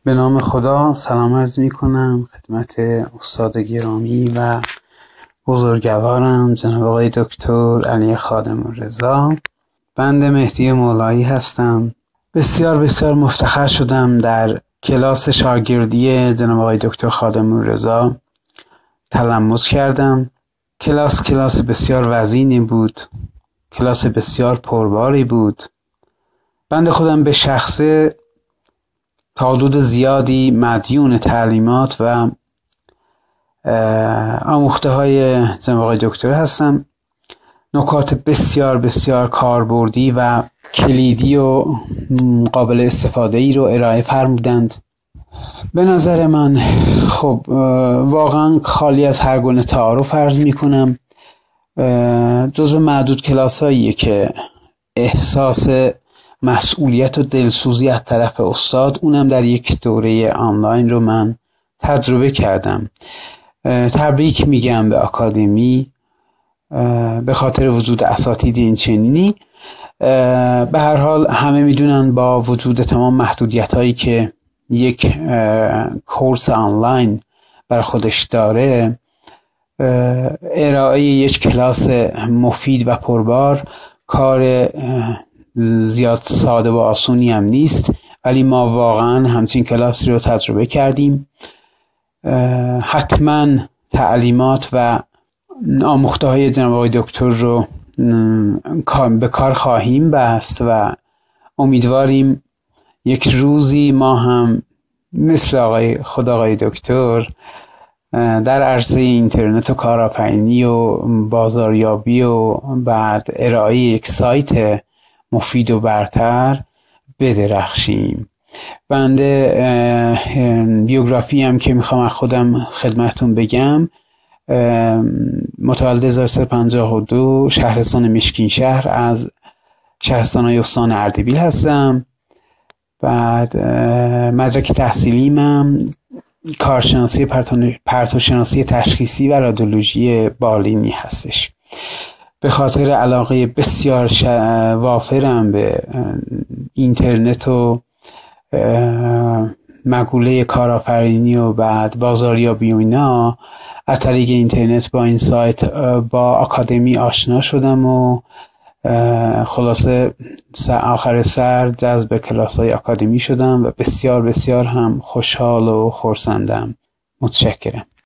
به نام خدا سلام عرض می کنم خدمت استاد گرامی و بزرگوارم جناب آقای دکتر علی خادم‌الرضا. بنده مهدی مولایی هستم. بسیار مفتخر شدم در کلاس شاگردی جناب آقای دکتر خادم‌الرضا تلمس کردم. کلاس بسیار وزینی بود، کلاس بسیار پرباری بود. بنده خودم به شخصه تا حدود زیادی مدیون تعلیمات و آموخته های جناب آقای دکتر هستم. نکات بسیار کاربردی و کلیدی و قابل استفاده ای رو ارائه فرمودند. به نظر من خب واقعا خالی از هر گونه تعارف عرض می کنم، جزو معدود کلاس هاییه که احساس مسئولیت و دلسوزی از طرف استاد، اونم در یک دوره آنلاین، رو من تجربه کردم. تبریک میگم به آکادمی به خاطر وجود اساتید این چنینی. به هر حال همه میدونن با وجود تمام محدودیت هایی که یک کورس آنلاین بر خودش داره، ارائه یک کلاس مفید و پربار کار زیاد ساده و آسونی هم نیست، ولی ما واقعا همچین کلاسی رو تجربه کردیم. حتما تعلیمات و آموخته های جناب آقای دکتر رو به کار خواهیم بست و امیدواریم یک روزی ما هم مثل آقای دکتر در عرصه اینترنت و کارآفرینی و بازاریابی و بعد ارائه یک سایت مفید و برتر بدرخشیم. بنده بیوگرافی هم که میخوام از خودم خدمتون بگم، متولد 1352 شهرستان مشکین شهر از شهرستان‌های استان اردبیل هستم. بعد مدرک تحصیلیم کارشناسی پرتوشناسی تشخیصی و رادیولوژی بالینی هستش. به خاطر علاقه بسیار وافرم به اینترنت و مقوله کارآفرینی و بعد بازاریابی و اینا، از طریق اینترنت با این سایت با آکادمی آشنا شدم و خلاصه آخر سر جذب کلاس‌های آکادمی شدم و بسیار هم خوشحال و خرسندم. متشکرم.